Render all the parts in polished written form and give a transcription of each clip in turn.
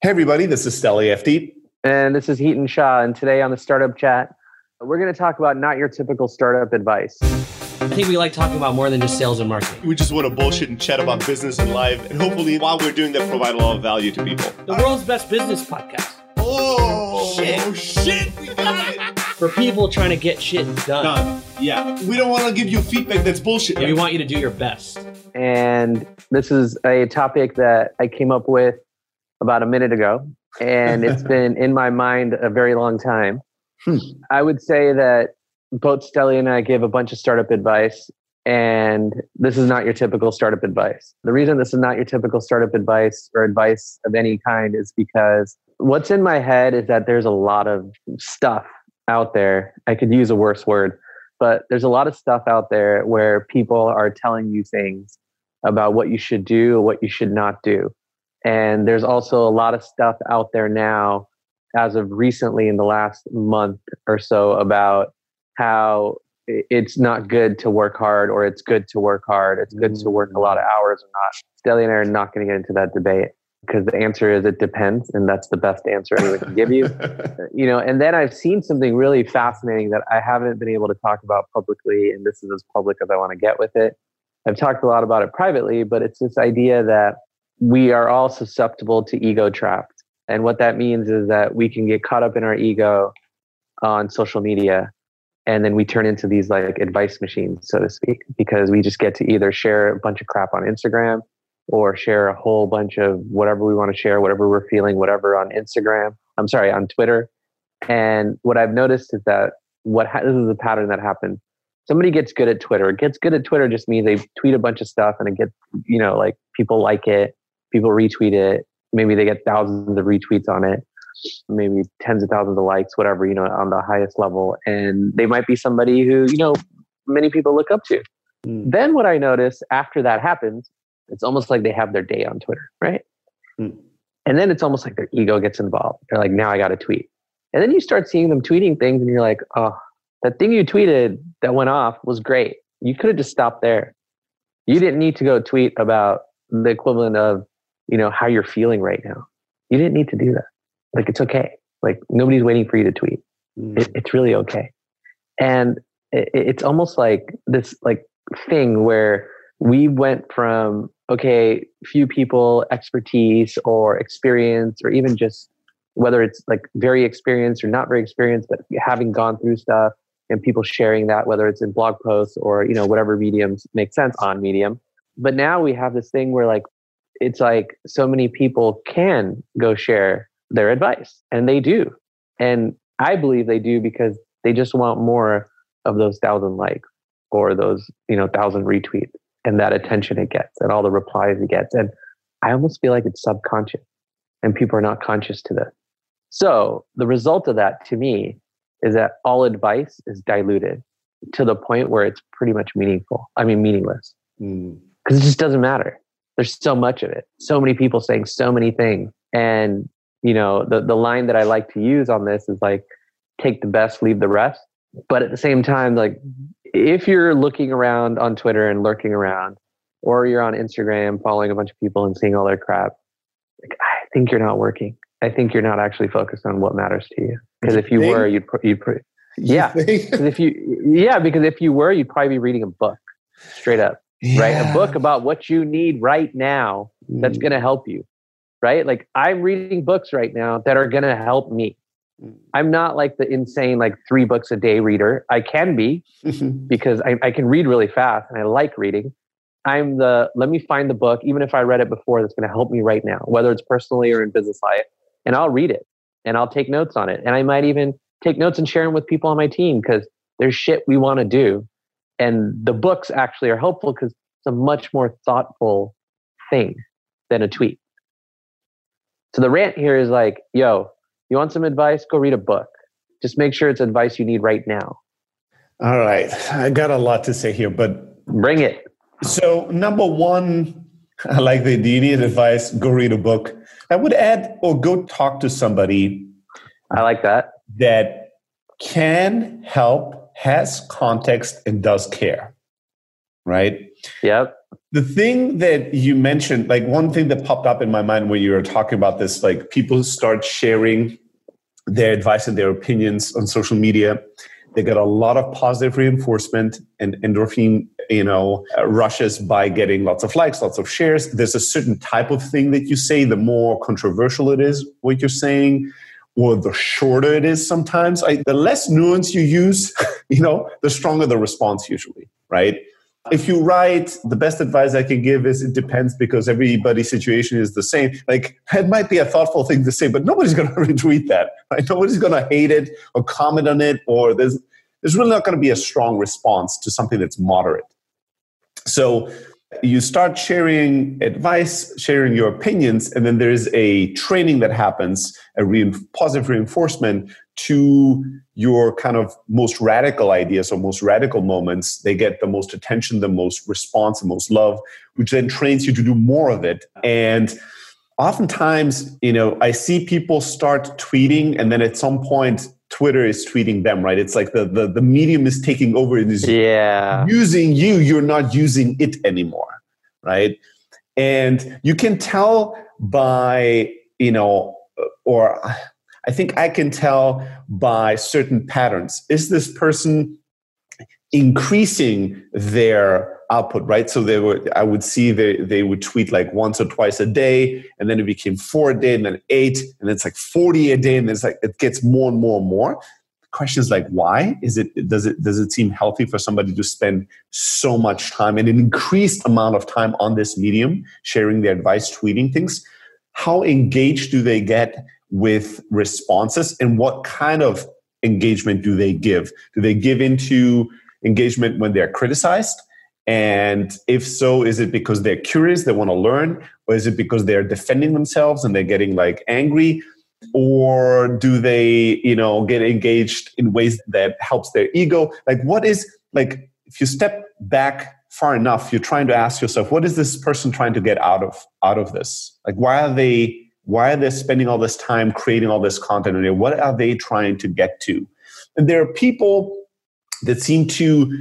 Hey everybody, this is Steli FD. And this is Heaton Shah. And today on the Startup Chat, we're going to talk about not your typical startup advice. I think we like talking about more than just sales and marketing. We just want to bullshit and chat about business and life. And hopefully while we're doing that, provide a lot of value to people. The world's best business podcast. Oh, shit, we got it. For people trying to get shit done. Yeah. We don't want to give you feedback that's bullshit. We want you to do your best. And this is a topic that I came up with about a minute ago. And it's been in my mind a very long time. I would say that both Steli and I give a bunch of startup advice, and this is not your typical startup advice. The reason this is not your typical startup advice or advice of any kind is because what's in my head is that there's a lot of stuff out there. I could use a worse word, but there's a lot of stuff out there where people are telling you things about what you should do, what you should not do. And there's also a lot of stuff out there now, as of recently in the last month or so, about how it's not good to work hard or it's good to work hard. It's good to work a lot of hours or not. Steli and I are not going to get into that debate because the answer is it depends. And that's the best answer anyone can give you. And then I've seen something really fascinating that I haven't been able to talk about publicly. And this is as public as I want to get with it. I've talked a lot about it privately, but it's this idea that we are all susceptible to ego trapped. And what that means is that we can get caught up in our ego on social media. And then we turn into these like advice machines, so to speak, because we just get to either share a bunch of crap on Instagram or share a whole bunch of whatever we want to share, whatever we're feeling, whatever on on Twitter. And what I've noticed is that this is a pattern that happens. Somebody gets good at Twitter. Gets good at Twitter just means they tweet a bunch of stuff and it gets, like people like it, people retweet it. Maybe they get thousands of retweets on it, maybe tens of thousands of likes, whatever, on the highest level. And they might be somebody who, many people look up to. Then what I notice after that happens, it's almost like they have their day on Twitter, right? And then it's almost like their ego gets involved. They're like, now I got to tweet. And then you start seeing them tweeting things and you're like, oh, that thing you tweeted that went off was great. You could have just stopped there. You didn't need to go tweet about the equivalent of, how you're feeling right now. You didn't need to do that. Like, it's okay. Like, nobody's waiting for you to tweet. It's really okay. And it's almost like this thing where we went from, okay, few people, expertise or experience, or even just whether it's like very experienced or not very experienced, but having gone through stuff and people sharing that, whether it's in blog posts or, whatever mediums make sense on Medium. But now we have this thing where it's like so many people can go share their advice, and they do. And I believe they do because they just want more of those 1,000 likes or those, 1,000 retweets and that attention it gets and all the replies it gets. And I almost feel like it's subconscious and people are not conscious to this. So the result of that to me is that all advice is diluted to the point where it's pretty much meaningless. Because it just doesn't matter. There's so much of it. So many people saying so many things. And, the line that I like to use on this is like, take the best, leave the rest. But at the same time, if you're looking around on Twitter and lurking around, or you're on Instagram following a bunch of people and seeing all their crap, I think you're not working. I think you're not actually focused on what matters to you. Because if you were, because if you were, you'd probably be reading a book straight up. Yeah. Right? A book about what you need right now that's going to help you, right? Like, I'm reading books right now that are going to help me. I'm not like the insane, 3 books a day reader. I can be because I can read really fast and I like reading. Let me find the book, even if I read it before, that's going to help me right now, whether it's personally or in business life. And I'll read it and I'll take notes on it. And I might even take notes and share them with people on my team because there's shit we want to do. And the books actually are helpful because it's a much more thoughtful thing than a tweet. So the rant here is like, yo, you want some advice? Go read a book. Just make sure it's advice you need right now. All right. I got a lot to say here, but bring it. So number one, I like the need advice, go read a book. I would add, or go talk to somebody. I like that. That can help, has context, and does care. Right? Yep. The thing that you mentioned, like one thing that popped up in my mind when you were talking about this, like people start sharing their advice and their opinions on social media. They get a lot of positive reinforcement and endorphin, rushes by getting lots of likes, lots of shares. There's a certain type of thing that you say, the more controversial it is, what you're saying, or the shorter it is sometimes. The less nuance you use, the stronger the response usually, right? If you write, the best advice I can give is it depends because everybody's situation is the same. Like, it might be a thoughtful thing to say, but nobody's going to retweet that, right? Nobody's going to hate it or comment on it, or there's really not going to be a strong response to something that's moderate. So you start sharing advice, sharing your opinions, and then there's a training that happens, a positive reinforcement to your kind of most radical ideas or most radical moments. They get the most attention, the most response, the most love, which then trains you to do more of it. And oftentimes, I see people start tweeting, and then at some point, Twitter is tweeting them, right? It's like the medium is taking over and is using you. You're not using it anymore, right? And you can tell by, or I think I can tell by certain patterns. Is this person increasing their output, right? So I would see they would tweet like once or twice a day, and then it became 4 a day, and then 8, and then it's like 40 a day, and it's like it gets more and more and more. The question is like, why? Does it seem healthy for somebody to spend so much time and an increased amount of time on this medium, sharing their advice, tweeting things? How engaged do they get with responses, and what kind of engagement do they give? Do they give into engagement when they're criticized? And if so, is it because they're curious, they want to learn, or is it because they're defending themselves and they're getting like angry? Or do they, get engaged in ways that helps their ego? Like, what is, like, if you step back far enough, you're trying to ask yourself, what is this person trying to get out of this? Like, why are they spending all this time creating all this content? And what are they trying to get to? And there are people that seem to,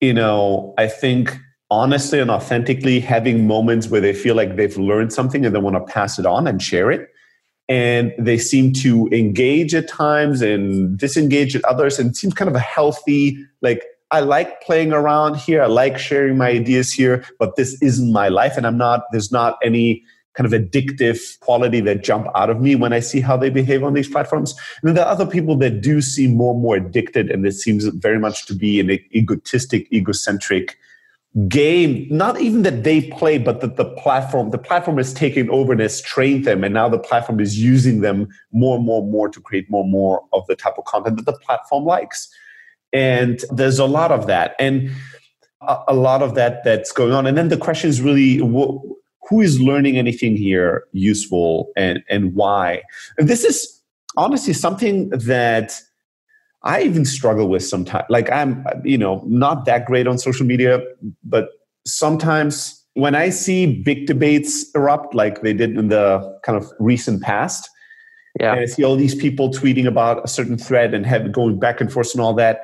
I think honestly and authentically having moments where they feel like they've learned something and they want to pass it on and share it. And they seem to engage at times and disengage at others. And it seems kind of a healthy, like, I like playing around here. I like sharing my ideas here, but this isn't my life. And there's not any kind of addictive quality that jump out of me when I see how they behave on these platforms. And then there are other people that do seem more and more addicted, and it seems very much to be an egocentric game. Not even that they play, but that the platform has taken over and has trained them, and now the platform is using them more and more and more to create more and more of the type of content that the platform likes. And there's a lot of that, and a lot of that's going on. And then the question is really, who is learning anything here useful, and why? And this is honestly something that I even struggle with sometimes. Like, I'm, not that great on social media, but sometimes when I see big debates erupt, like they did in the kind of recent past, and I see all these people tweeting about a certain thread and going back and forth and all that,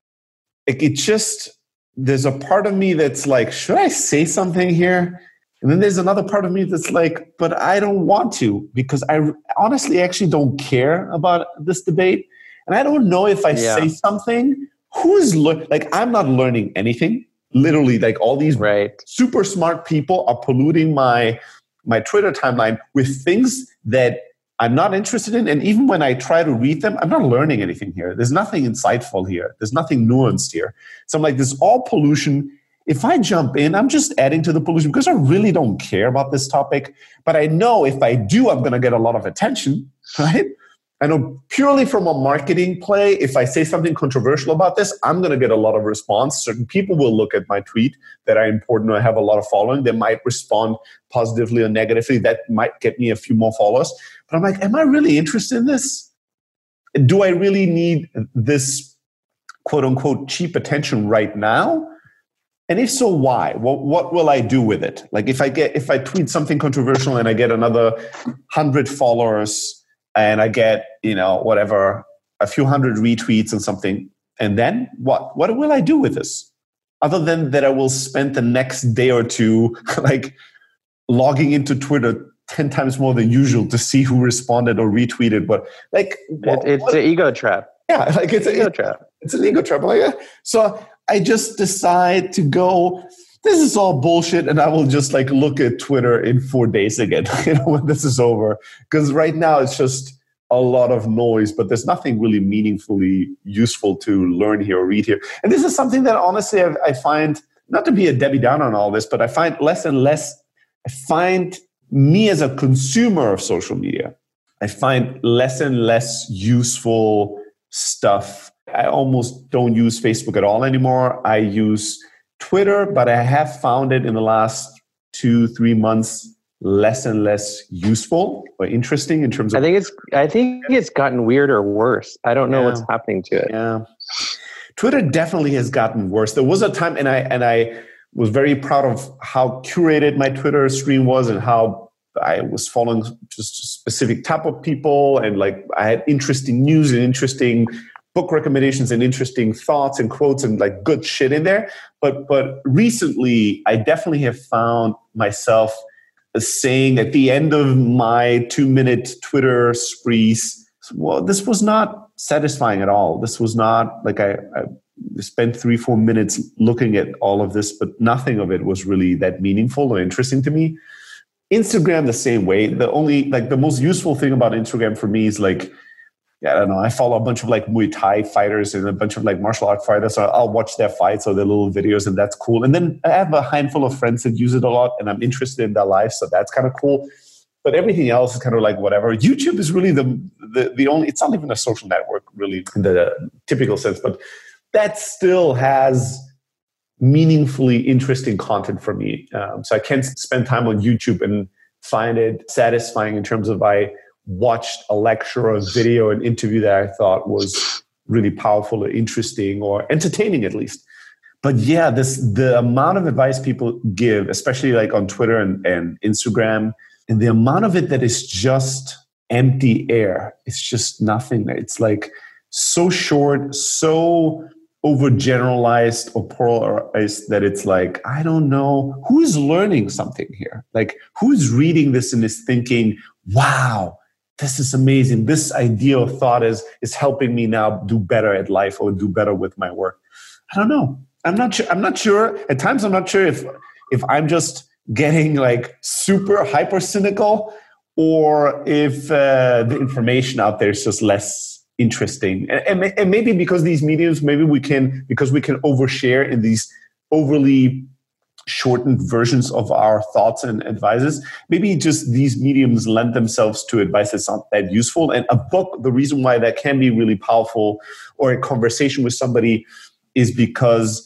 there's a part of me that's like, should I say something here? And then there's another part of me that's like, but I don't want to, because I honestly actually don't care about this debate. And I don't know if I say something, I'm not learning anything. Literally, like all these super smart people are polluting my Twitter timeline with things that I'm not interested in. And even when I try to read them, I'm not learning anything here. There's nothing insightful here. There's nothing nuanced here. So I'm like, this is all pollution. If I jump in, I'm just adding to the pollution because I really don't care about this topic. But I know if I do, I'm going to get a lot of attention, right? I know purely from a marketing play, if I say something controversial about this, I'm going to get a lot of response. Certain people will look at my tweet that are important or have a lot of following. They might respond positively or negatively. That might get me a few more followers. But I'm like, am I really interested in this? Do I really need this quote unquote cheap attention right now? And if so, why? What will I do with it? Like if I tweet something controversial and I get another 100 followers and I get, a few hundred retweets and something, and then what? What will I do with this? other than that I will spend the next day or two like logging into Twitter 10 times more than usual to see who responded or retweeted. But like, it's an ego trap. Yeah, like it's an ego trap. It's an ego trap. Like, so I just decide to go, this is all bullshit, and I will just like look at Twitter in 4 days again, when this is over. Because right now it's just a lot of noise, but there's nothing really meaningfully useful to learn here or read here. And this is something that honestly I find, not to be a Debbie Downer on all this, but I find less and less, I find me as a consumer of social media, I find less and less useful stuff. I almost don't use Facebook at all anymore. I use Twitter, but I have found it in the last 2-3 months less and less useful or interesting in terms of. I think it's gotten weirder or worse. I don't know what's happening to it. Yeah, Twitter definitely has gotten worse. There was a time, and I was very proud of how curated my Twitter stream was and how I was following just a specific type of people, and like I had interesting news and interesting book recommendations and interesting thoughts and quotes and like good shit in there. But recently, I definitely have found myself saying at the end of my 2-minute Twitter sprees, well, this was not satisfying at all. This was not like I spent 3-4 minutes looking at all of this, but nothing of it was really that meaningful or interesting to me. Instagram the same way. The most useful thing about Instagram for me is like, I don't know, I follow a bunch of like Muay Thai fighters and a bunch of like martial art fighters. So I'll watch their fights or their little videos, and that's cool. And then I have a handful of friends that use it a lot, and I'm interested in their lives, so that's kind of cool. But everything else is kind of like whatever. YouTube is really the only, it's not even a social network really in the typical sense, but that still has meaningfully interesting content for me. So I can spend time on YouTube and find it satisfying in terms of I watched a lecture or a video, an interview that I thought was really powerful or interesting or entertaining at least. But yeah, the amount of advice people give, especially like on Twitter and Instagram, and the amount of it that is just empty air. It's just nothing. It's like so short, so overgeneralized or polarized that it's like, I don't know who's learning something here. Like who's reading this and is thinking, wow, this is amazing. This idea or thought is helping me now do better at life or do better with my work. I don't know. I'm not sure. At times, I'm not sure if I'm just getting like super hyper cynical or if the information out there is just less interesting. And maybe because these mediums, because we can overshare in these overly shortened versions of our thoughts and advices, maybe just these mediums lend themselves to advice that's not that useful. And a book, the reason why that can be really powerful, or a conversation with somebody, is because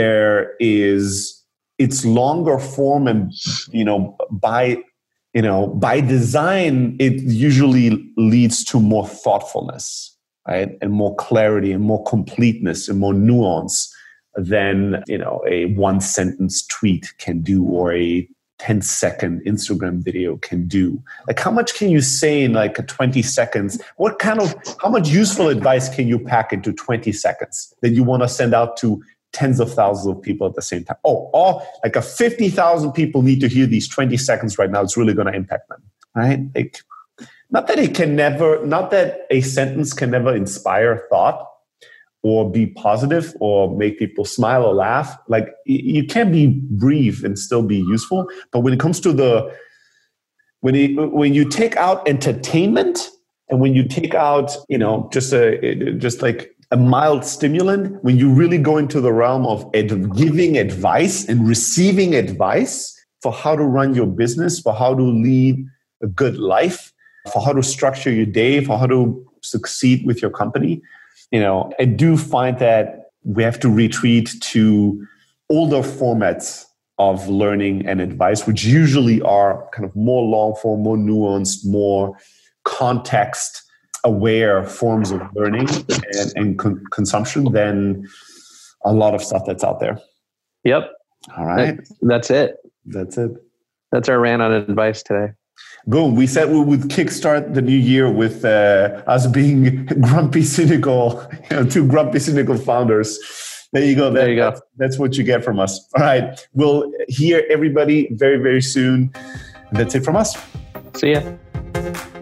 it's longer form, and by design it usually leads to more thoughtfulness, right, and more clarity and more completeness and more nuance than a 1-sentence tweet can do or a 10-second Instagram video can do. Like how much can you say in like 20 seconds? How much useful advice can you pack into 20 seconds that you want to send out to tens of thousands of people at the same time? Like 50,000 people need to hear these 20 seconds right now. It's really going to impact them, right? Like, not that a sentence can never inspire thought or be positive or make people smile or laugh. Like you can be brief and still be useful. But when it comes to when you take out entertainment and when you take out, just like a mild stimulant, when you really go into the realm of giving advice and receiving advice for how to run your business, for how to lead a good life, for how to structure your day, for how to succeed with your company, I do find that we have to retreat to older formats of learning and advice, which usually are kind of more long form, more nuanced, more context aware forms of learning and consumption than a lot of stuff that's out there. Yep. All right. That's it. That's our rant on advice today. Boom. We said we would kickstart the new year with us being grumpy, cynical, two grumpy, cynical founders. There you go. There you go. That's what you get from us. All right. We'll hear everybody very, very soon. That's it from us. See ya.